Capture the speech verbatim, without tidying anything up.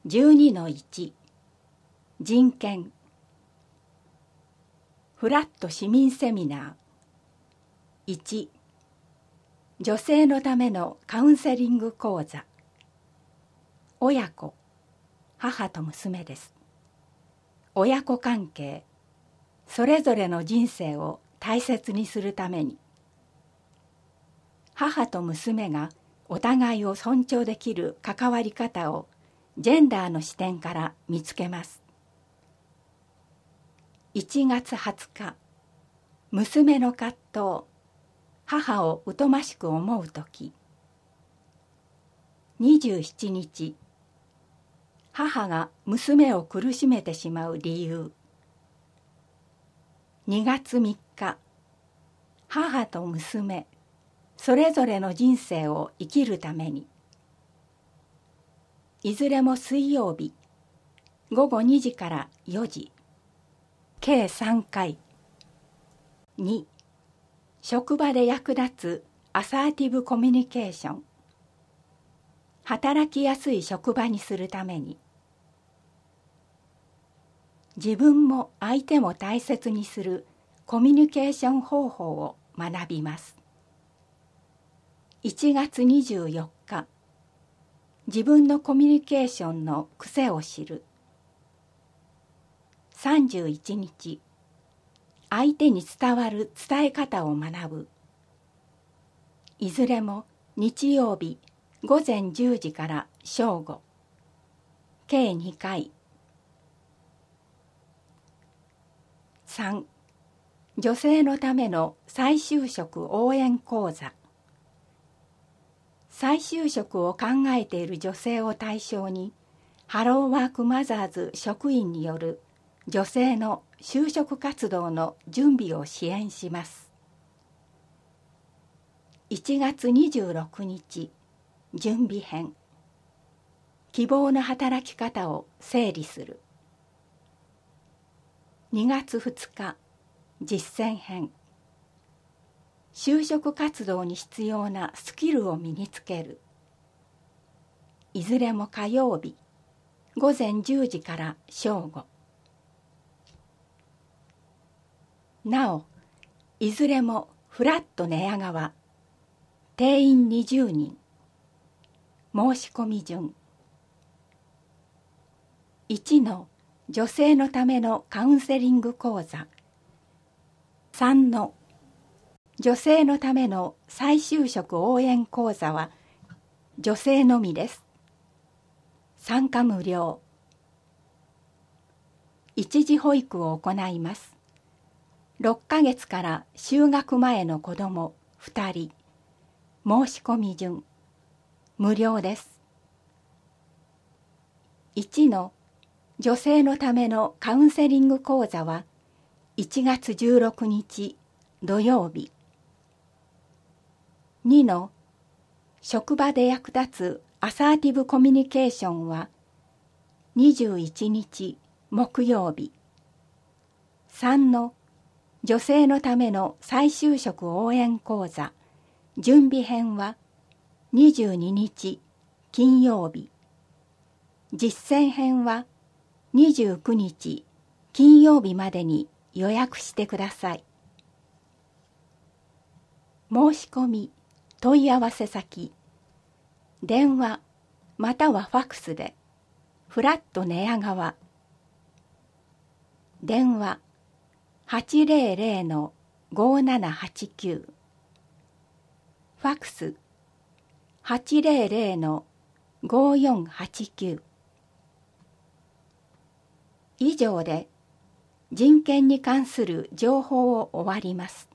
じゅうにのいち 人権フラット市民セミナーいち女性のためのカウンセリング講座親子母と娘です。親子関係それぞれの人生を大切にするために母と娘がお互いを尊重できる関わり方をジェンダーの視点から見つけます。いちがつはつか、娘の葛藤、母を疎ましく思うとき。にじゅうしちにち、母が娘を苦しめてしまう理由。にがつみっか、母と娘、それぞれの人生を生きるために。いずれも水曜日、ごごにじからよじ、計さんかい。に、職場で役立つアサーティブコミュニケーション。働きやすい職場にするために。自分も相手も大切にするコミュニケーション方法を学びます。いちがつにじゅうよっか、自分のコミュニケーションの癖を知る。さんじゅういちにち、相手に伝わる伝え方を学ぶ。いずれも日曜日ごぜんじゅうじから正午、計にかい。さん、女性のための再就職応援講座。再就職を考えている女性を対象に、ハローワークマザーズ職員による女性の就職活動の準備を支援します。いちがつにじゅうろくにち、準備編。希望の働き方を整理する。にがつふつか、実践編。就職活動に必要なスキルを身につける。いずれも火曜日、ごぜんじゅうじから正午。なお、いずれもフラット寝屋川。定員にじゅうにん。申し込み順。いちの女性のためのカウンセリング講座。さんの女性のための再就職応援講座は女性のみです。参加無料。一時保育を行います。ろっかげつから就学前の子どもふたり。申し込み順。無料です。いちの女性のためのカウンセリング講座はいちがつじゅうろくにち土曜日。にの職場で役立つアサーティブコミュニケーションはにじゅういちにち木曜日。さんの女性のための再就職応援講座準備編はにじゅうににち金曜日。実践編はにじゅうくにち金曜日までに予約してください。申し込み問い合わせ先、電話またはファクスでフラット寝屋川。電話はちぜろぜろのごーななはちきゅう。ファクスはちぜろぜろのごーよんはちきゅう。以上で人権に関する情報を終わります。